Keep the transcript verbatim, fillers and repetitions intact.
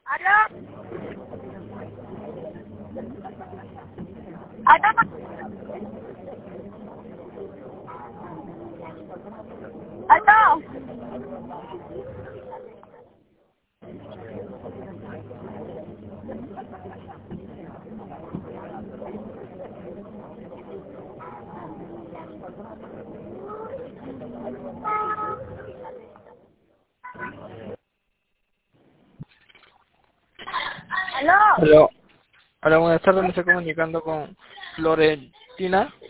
¿Aló? ¿Aló? ¿Aló? ¿Aló? Aló, hola, buenas tardes, me estoy comunicando con Florentina.